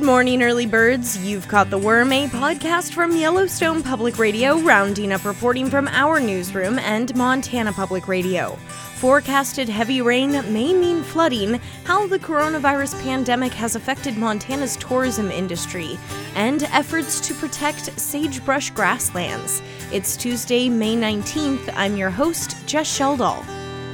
morning, early birds. You've caught the worm, a podcast from Yellowstone Public Radio, rounding up reporting from our newsroom and Montana Public Radio. Forecasted heavy rain may mean flooding, how the coronavirus pandemic has affected Montana's tourism industry, and efforts to protect sagebrush grasslands. It's Tuesday, May 19th. I'm your host, Jess Sheldall.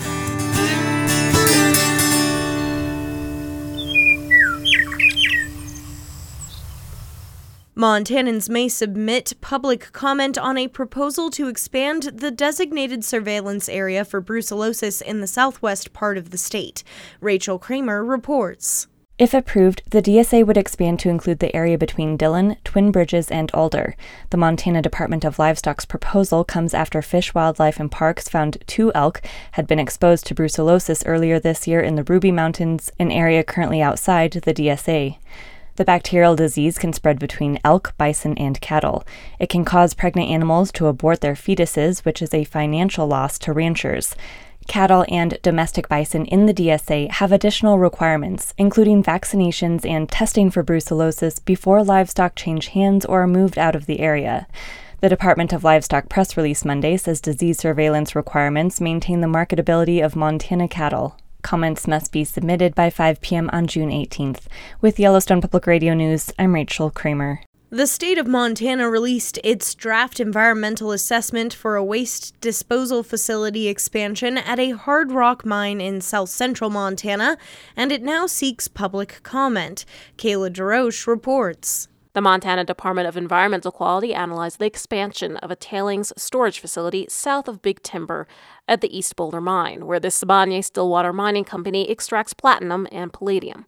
Montanans may submit public comment on a proposal to expand the designated surveillance area for brucellosis in the southwest part of the state. Rachel Kramer reports. If approved, the DSA would expand to include the area between Dillon, Twin Bridges, and Alder. The Montana Department of Livestock's proposal comes after Fish, Wildlife, and Parks found 2 elk had been exposed to brucellosis earlier this year in the Ruby Mountains, an area currently outside the DSA. The bacterial disease can spread between elk, bison, and cattle. It can cause pregnant animals to abort their fetuses, which is a financial loss to ranchers. Cattle and domestic bison in the DSA have additional requirements, including vaccinations and testing for brucellosis before livestock change hands or are moved out of the area. The Department of Livestock press release Monday says disease surveillance requirements maintain the marketability of Montana cattle. Comments must be submitted by 5 p.m. on June 18th. With Yellowstone Public Radio News, I'm Rachel Kramer. The state of Montana released its draft environmental assessment for a waste disposal facility expansion at a hard rock mine in south-central Montana, and it now seeks public comment. Kayla DeRoche reports. The Montana Department of Environmental Quality analyzed the expansion of a tailings storage facility south of Big Timber at the East Boulder Mine, where the Sibanye-Stillwater Mining Company extracts platinum and palladium.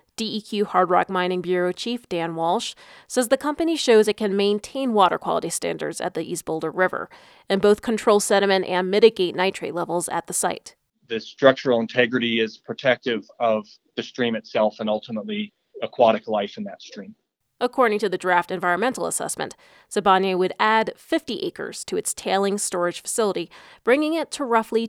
DEQ Hard Rock Mining Bureau Chief Dan Walsh says the company shows it can maintain water quality standards at the East Boulder River and both control sediment and mitigate nitrate levels at the site. The structural integrity is protective of the stream itself and ultimately aquatic life in that stream. According to the draft environmental assessment, Sibanye would add 50 acres to its tailings storage facility, bringing it to roughly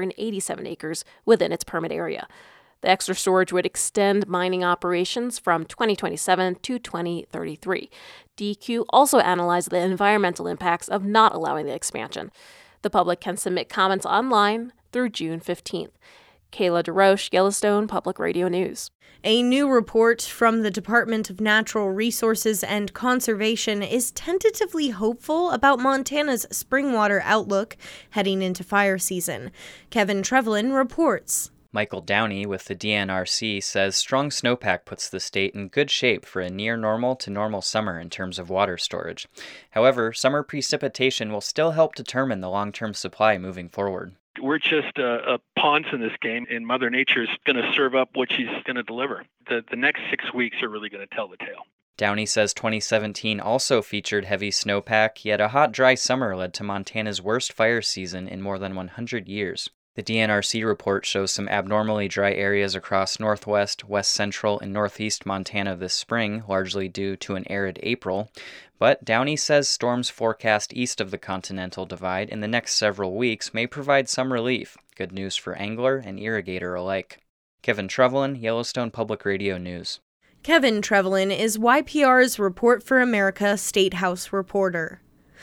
287 acres within its permit area. The extra storage would extend mining operations from 2027 to 2033. DEQ also analyzed the environmental impacts of not allowing the expansion. The public can submit comments online through June 15th. Kayla DeRoche, Yellowstone Public Radio News. A new report from the Department of Natural Resources and Conservation is tentatively hopeful about Montana's spring water outlook heading into fire season. Kevin Trevelyan reports. Michael Downey with the DNRC says strong snowpack puts the state in good shape for a near normal to normal summer in terms of water storage. However, summer precipitation will still help determine the long-term supply moving forward. We're just pawns in this game, and Mother Nature's going to serve up what she's going to deliver. The next 6 weeks are really going to tell the tale. Downey says 2017 also featured heavy snowpack, yet a hot, dry summer led to Montana's worst fire season in more than 100 years. The DNRC report shows some abnormally dry areas across northwest, west central, and northeast Montana this spring, largely due to an arid April. But Downey says storms forecast east of the Continental Divide in the next several weeks may provide some relief. Good news for angler and irrigator alike. Kevin Trevelyan, Yellowstone Public Radio News. Kevin Trevelyan is YPR's Report for America State House reporter.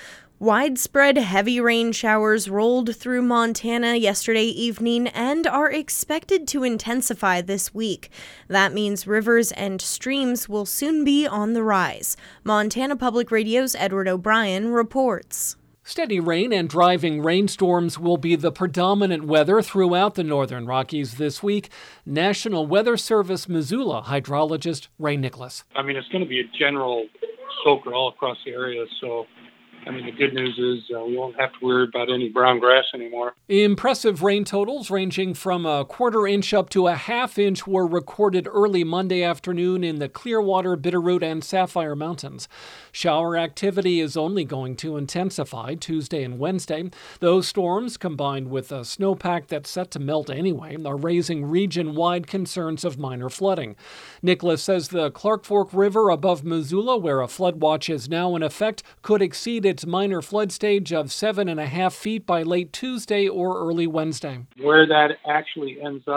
Widespread heavy rain showers rolled through Montana yesterday evening and are expected to intensify this week. That means rivers and streams will soon be on the rise. Montana Public Radio's Edward O'Brien reports. Steady rain and driving rainstorms will be the predominant weather throughout the northern Rockies this week. National Weather Service Missoula hydrologist Ray Nicholas. It's going to be a general soaker all across the area, so the good news is we won't have to worry about any brown grass anymore. Impressive rain totals ranging from a quarter inch up to a half inch were recorded early Monday afternoon in the Clearwater, Bitterroot, and Sapphire Mountains. Shower activity is only going to intensify Tuesday and Wednesday. Those storms, combined with a snowpack that's set to melt anyway, are raising region-wide concerns of minor flooding. Nicholas says the Clark Fork River above Missoula, where a flood watch is now in effect, could exceed its minor flood stage of 7.5 feet by late Tuesday or early Wednesday. Where that actually ends up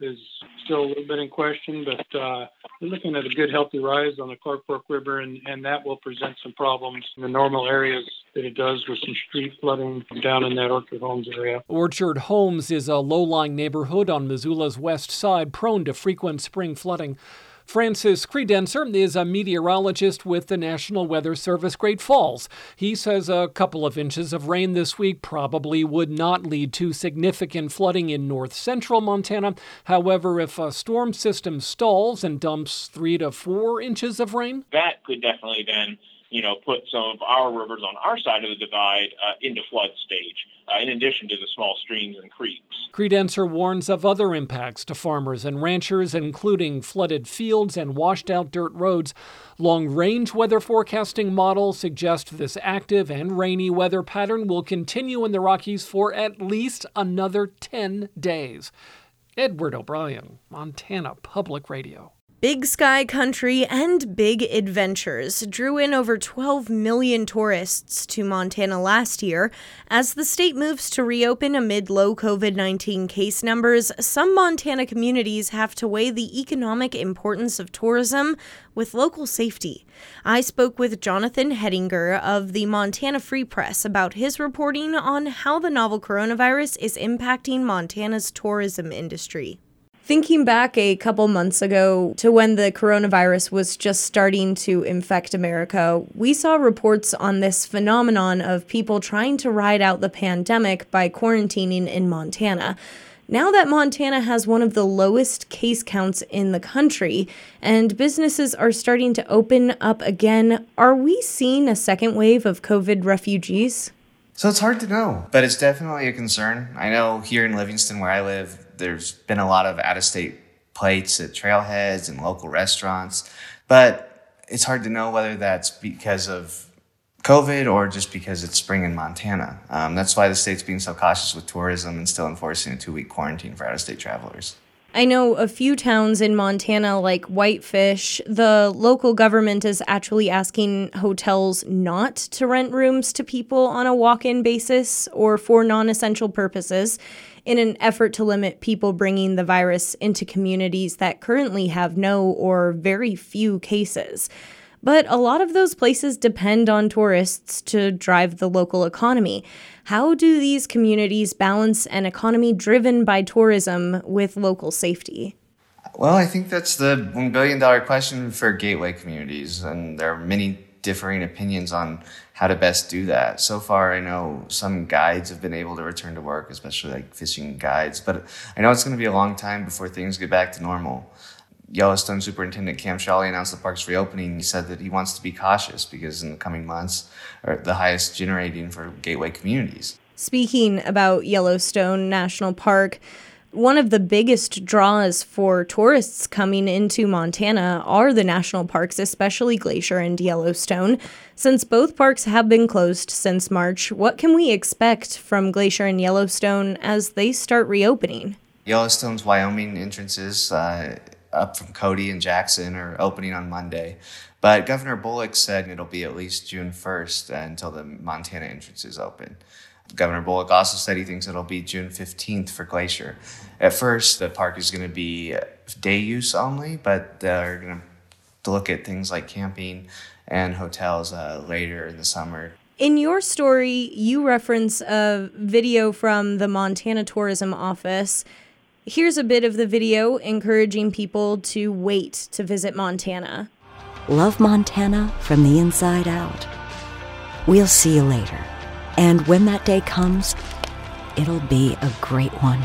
is still a little bit in question, but we're looking at a good, healthy rise on the Clark Fork River, and that will present some problems in the normal areas that it does with some street flooding down in that Orchard Homes area. Orchard Homes is a low-lying neighborhood on Missoula's west side, prone to frequent spring flooding. Francis Credencer is a meteorologist with the National Weather Service Great Falls. He says a couple of inches of rain this week probably would not lead to significant flooding in north central Montana. However, if a storm system stalls and dumps 3 to 4 inches of rain, that could definitely then put some of our rivers on our side of the divide into flood stage, in addition to the small streams and creeks. Credencer warns of other impacts to farmers and ranchers, including flooded fields and washed-out dirt roads. Long-range weather forecasting models suggest this active and rainy weather pattern will continue in the Rockies for at least another 10 days. Edward O'Brien, Montana Public Radio. Big Sky Country and Big Adventures drew in over 12 million tourists to Montana last year. As the state moves to reopen amid low COVID-19 case numbers, some Montana communities have to weigh the economic importance of tourism with local safety. I spoke with Jonathan Hettinger of the Montana Free Press about his reporting on how the novel coronavirus is impacting Montana's tourism industry. Thinking back a couple months ago to when the coronavirus was just starting to infect America, we saw reports on this phenomenon of people trying to ride out the pandemic by quarantining in Montana. Now that Montana has one of the lowest case counts in the country and businesses are starting to open up again, are we seeing a second wave of COVID refugees? So it's hard to know, but it's definitely a concern. I know here in Livingston, where I live, there's been a lot of out-of-state plates at trailheads and local restaurants, but it's hard to know whether that's because of COVID or just because it's spring in Montana. That's why the state's being so cautious with tourism and still enforcing a 2-week quarantine for out-of-state travelers. I know a few towns in Montana, like Whitefish, the local government is actually asking hotels not to rent rooms to people on a walk-in basis or for non-essential purposes in an effort to limit people bringing the virus into communities that currently have no or very few cases. But a lot of those places depend on tourists to drive the local economy. How do these communities balance an economy driven by tourism with local safety? Well, I think that's the $1 billion question for gateway communities, and there are many differing opinions on how to best do that. So far, I know some guides have been able to return to work, especially like fishing guides, but I know it's going to be a long time before things get back to normal. Yellowstone Superintendent Cam Shawley announced the park's reopening. He said that he wants to be cautious because in the coming months are the highest generating for gateway communities. Speaking about Yellowstone National Park, one of the biggest draws for tourists coming into Montana are the national parks, especially Glacier and Yellowstone. Since both parks have been closed since March, what can we expect from Glacier and Yellowstone as they start reopening? Yellowstone's Wyoming entrances up from Cody and Jackson are opening on Monday. But Governor Bullock said it'll be at least June 1st until the Montana entrances open. Governor Bullock also said he thinks it'll be June 15th for Glacier. At first, the park is going to be day use only, but they're going to look at things like camping and hotels later in the summer. In your story, you reference a video from the Montana Tourism Office. Here's a bit of the video encouraging people to wait to visit Montana. Love Montana from the inside out. We'll see you later. And when that day comes, it'll be a great one.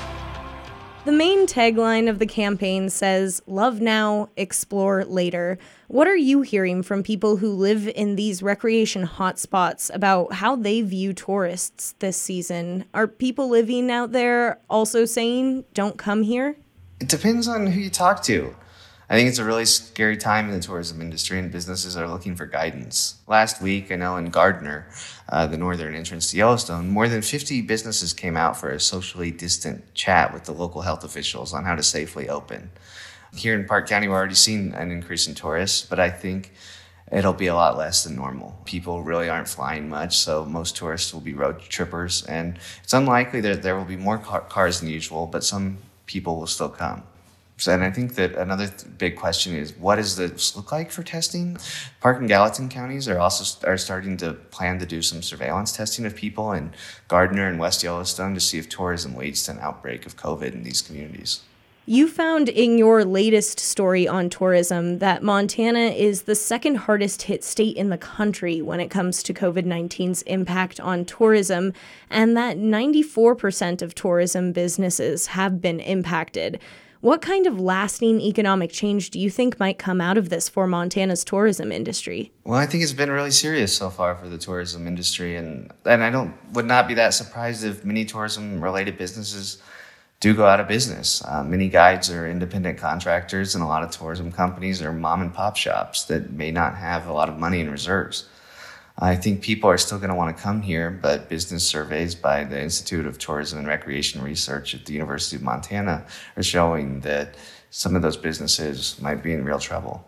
The main tagline of the campaign says, "Love now, explore later." What are you hearing from people who live in these recreation hotspots about how they view tourists this season? Are people living out there also saying, don't come here? It depends on who you talk to. I think it's a really scary time in the tourism industry, and businesses are looking for guidance. Last week, I know in Gardner, the northern entrance to Yellowstone, more than 50 businesses came out for a socially distant chat with the local health officials on how to safely open. Here in Park County, we're already seeing an increase in tourists, but I think it'll be a lot less than normal. People really aren't flying much, so most tourists will be road trippers, and it's unlikely that there will be more cars than usual, but some people will still come. And I think that another big question is, what does this look like for testing? Park and Gallatin counties are starting to plan to do some surveillance testing of people in Gardner and West Yellowstone to see if tourism leads to an outbreak of COVID in these communities. You found in your latest story on tourism that Montana is the second hardest hit state in the country when it comes to COVID-19's impact on tourism, and that 94% of tourism businesses have been impacted. What kind of lasting economic change do you think might come out of this for Montana's tourism industry? Well, I think it's been really serious so far for the tourism industry, and I would not be that surprised if many tourism-related businesses do go out of business. Many guides are independent contractors, and a lot of tourism companies are mom-and-pop shops that may not have a lot of money in reserves. I think people are still going to want to come here, but business surveys by the Institute of Tourism and Recreation Research at the University of Montana are showing that some of those businesses might be in real trouble.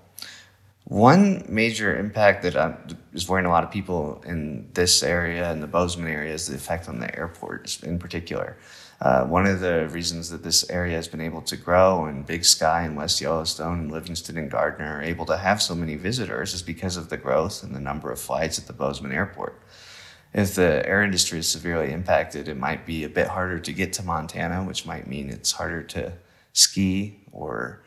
One major impact that is worrying a lot of people in this area, in the Bozeman area, is the effect on the airport in particular. One of the reasons that this area has been able to grow, and Big Sky and West Yellowstone and Livingston and Gardner are able to have so many visitors, is because of the growth and the number of flights at the Bozeman airport. If the air industry is severely impacted, it might be a bit harder to get to Montana, which might mean it's harder to ski or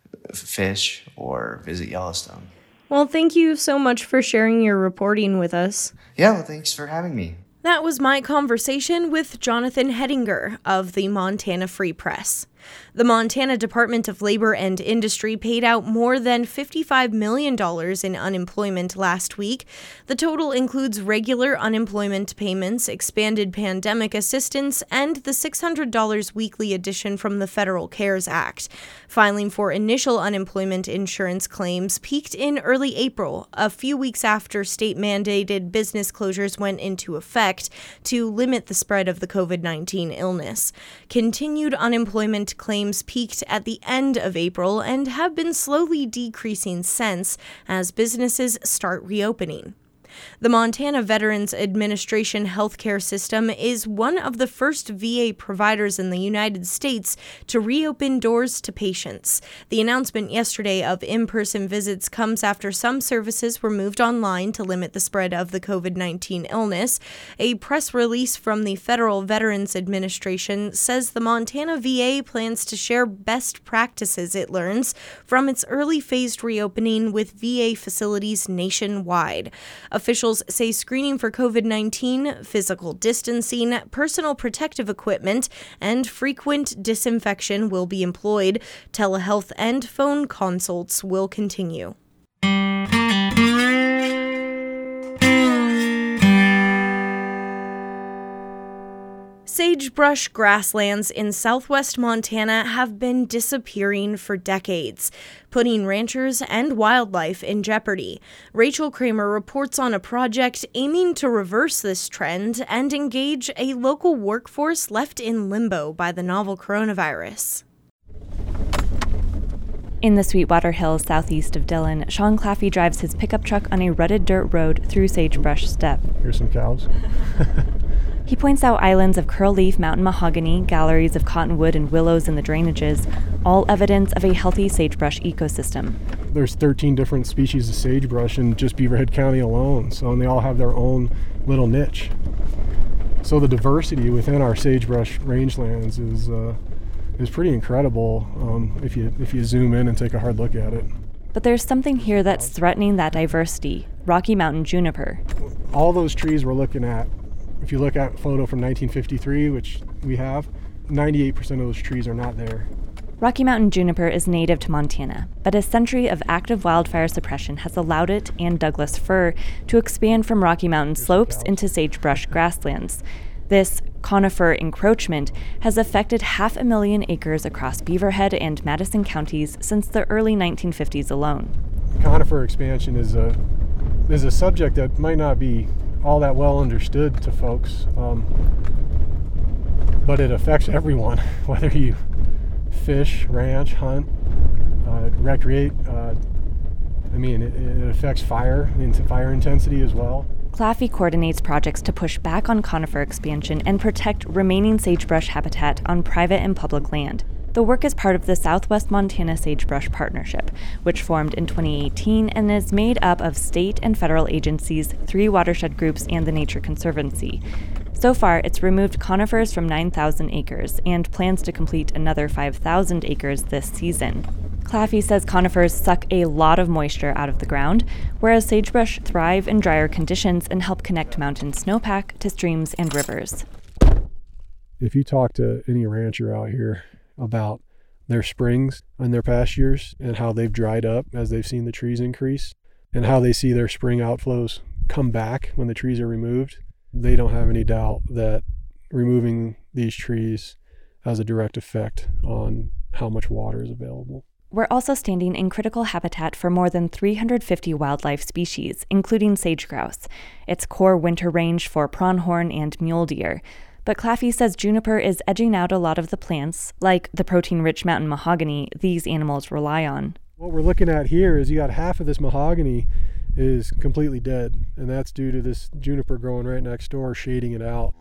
fish or visit Yellowstone. Well, thank you so much for sharing your reporting with us. Yeah, well, thanks for having me. That was my conversation with Jonathan Hettinger of the Montana Free Press. The Montana Department of Labor and Industry paid out more than $55 million in unemployment last week. The total includes regular unemployment payments, expanded pandemic assistance, and the $600 weekly addition from the Federal CARES Act. Filing for initial unemployment insurance claims peaked in early April, a few weeks after state-mandated business closures went into effect to limit the spread of the COVID-19 illness. Continued unemployment claims peaked at the end of April and have been slowly decreasing since as businesses start reopening. The Montana Veterans Administration healthcare system is one of the first VA providers in the United States to reopen doors to patients. The announcement yesterday of in-person visits comes after some services were moved online to limit the spread of the COVID-19 illness. A press release from the Federal Veterans Administration says the Montana VA plans to share best practices it learns from its early phased reopening with VA facilities nationwide. Officials say screening for COVID-19, physical distancing, personal protective equipment, and frequent disinfection will be employed. Telehealth and phone consults will continue. Sagebrush grasslands in southwest Montana have been disappearing for decades, putting ranchers and wildlife in jeopardy. Rachel Kramer reports on a project aiming to reverse this trend and engage a local workforce left in limbo by the novel coronavirus. In the Sweetwater Hills southeast of Dillon, Sean Claffey drives his pickup truck on a rutted dirt road through Sagebrush Steppe. Here's some cows. He points out islands of curl-leaf mountain mahogany, galleries of cottonwood and willows in the drainages, all evidence of a healthy sagebrush ecosystem. There's 13 different species of sagebrush in just Beaverhead County alone, and they all have their own little niche. So the diversity within our sagebrush rangelands is pretty incredible if you zoom in and take a hard look at it. But there's something here that's threatening that diversity: Rocky Mountain juniper. All those trees we're looking at, if you look at a photo from 1953, which we have, 98% of those trees are not there. Rocky Mountain juniper is native to Montana, but a century of active wildfire suppression has allowed it and Douglas fir to expand from Rocky Mountain slopes into sagebrush grasslands. This conifer encroachment has affected 500,000 acres across Beaverhead and Madison counties since the early 1950s alone. Conifer expansion is a subject that might not be all that well understood to folks, but it affects everyone, whether you fish, ranch, hunt, recreate. It affects fire intensity as well. Claffey coordinates projects to push back on conifer expansion and protect remaining sagebrush habitat on private and public land. The work is part of the Southwest Montana Sagebrush Partnership, which formed in 2018 and is made up of state and federal agencies, 3 watershed groups, and the Nature Conservancy. So far, it's removed conifers from 9,000 acres and plans to complete another 5,000 acres this season. Claffey says conifers suck a lot of moisture out of the ground, whereas sagebrush thrive in drier conditions and help connect mountain snowpack to streams and rivers. If you talk to any rancher out here about their springs and their past years and how they've dried up as they've seen the trees increase and how they see their spring outflows come back when the trees are removed, they don't have any doubt that removing these trees has a direct effect on how much water is available. We're also standing in critical habitat for more than 350 wildlife species, including sage grouse. It's core winter range for pronghorn and mule deer. But Claffey says juniper is edging out a lot of the plants, like the protein-rich mountain mahogany these animals rely on. What we're looking at here is you got half of this mahogany is completely dead, and that's due to this juniper growing right next door, shading it out.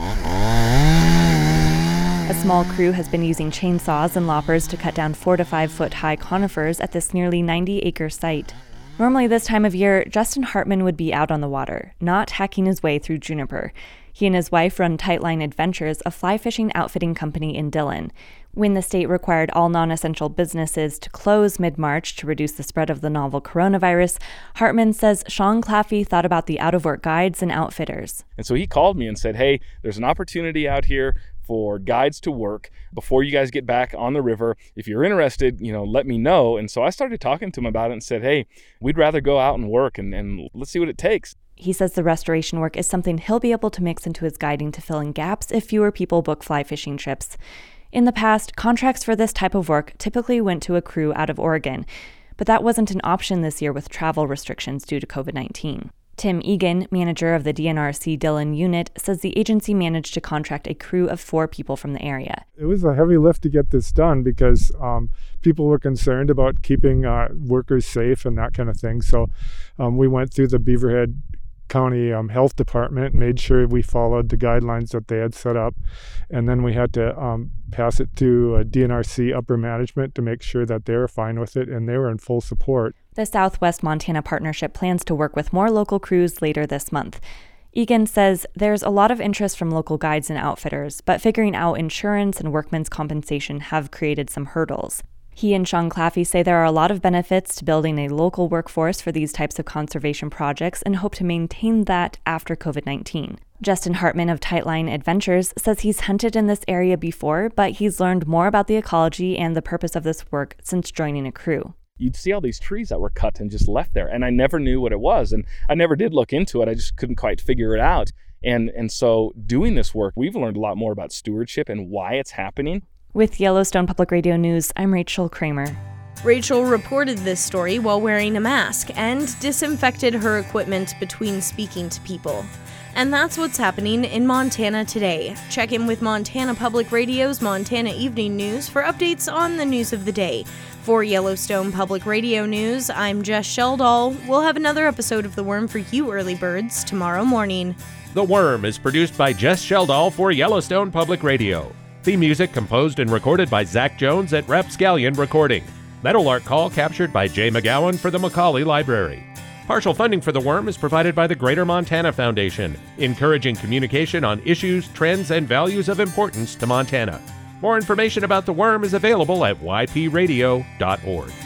A small crew has been using chainsaws and loppers to cut down 4 to 5 foot high conifers at this nearly 90-acre site. Normally this time of year, Justin Hartman would be out on the water, not hacking his way through juniper. He and his wife run Tightline Adventures, a fly fishing outfitting company in Dillon. When the state required all non-essential businesses to close mid-March to reduce the spread of the novel coronavirus, Hartman says Sean Claffey thought about the out-of-work guides and outfitters. And so he called me and said, hey, there's an opportunity out here for guides to work before you guys get back on the river. If you're interested, let me know. And so I started talking to him about it and said, hey, we'd rather go out and work and let's see what it takes. He says the restoration work is something he'll be able to mix into his guiding to fill in gaps if fewer people book fly fishing trips. In the past, contracts for this type of work typically went to a crew out of Oregon, but that wasn't an option this year with travel restrictions due to COVID-19. Tim Egan, manager of the DNRC Dillon unit, says the agency managed to contract a crew of 4 people from the area. It was a heavy lift to get this done because people were concerned about keeping workers safe and that kind of thing. So we went through the Beaverhead County Health Department, made sure we followed the guidelines that they had set up, and then we had to pass it to DNRC upper management to make sure that they were fine with it, and they were in full support. The Southwest Montana Partnership plans to work with more local crews later this month. Egan says there's a lot of interest from local guides and outfitters, but figuring out insurance and workmen's compensation have created some hurdles. He and Sean Claffey say there are a lot of benefits to building a local workforce for these types of conservation projects and hope to maintain that after COVID-19. Justin Hartman of Tightline Adventures says he's hunted in this area before, but he's learned more about the ecology and the purpose of this work since joining a crew. You'd see all these trees that were cut and just left there, and I never knew what it was, and I never did look into it. I just couldn't quite figure it out. And so doing this work, we've learned a lot more about stewardship and why it's happening. With Yellowstone Public Radio News, I'm Rachel Kramer. Rachel reported this story while wearing a mask and disinfected her equipment between speaking to people. And that's what's happening in Montana today. Check in with Montana Public Radio's Montana Evening News for updates on the news of the day. For Yellowstone Public Radio News, I'm Jess Sheldall. We'll have another episode of The Worm for you early birds tomorrow morning. The Worm is produced by Jess Sheldall for Yellowstone Public Radio. Theme music composed and recorded by Zach Jones at Rapscallion Recording. Meadowlark Call captured by Jay McGowan for the Macaulay Library. Partial funding for The Worm is provided by the Greater Montana Foundation, encouraging communication on issues, trends, and values of importance to Montana. More information about The Worm is available at ypradio.org.